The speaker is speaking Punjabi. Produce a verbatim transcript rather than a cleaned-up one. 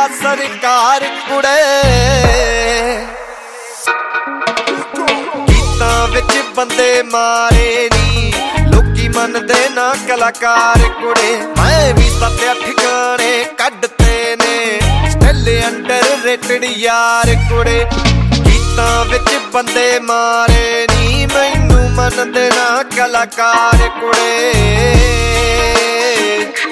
ਆ ਸਰਕਾਰ ਕੁੜੇ। ਗੀਤਾਂ ਵਿੱਚ ਬੰਦੇ ਮਾਰੇ ਨੀ ਲੋਕੀ ਮੰਨਦੇ ਨਾ ਕਲਾਕਾਰ ਕੁੜੇ। ਮੈਂ ਵੀ ਸੱਤ ਅੱਠ ਗਾਣੇ ਕੱਢਤੇ ਨੇ ਸਟਿਲ ਅੰਡਰ ਰੇਟਡ ਯਾਰ ਕੁੜੇ। ਗੀਤਾਂ ਵਿੱਚ ਬੰਦੇ ਮਾਰੇ ਨੀ ਮੈਨੂੰ ਮੰਨਦੇ ਨਾ ਕਲਾਕਾਰ ਕੁੜੇ।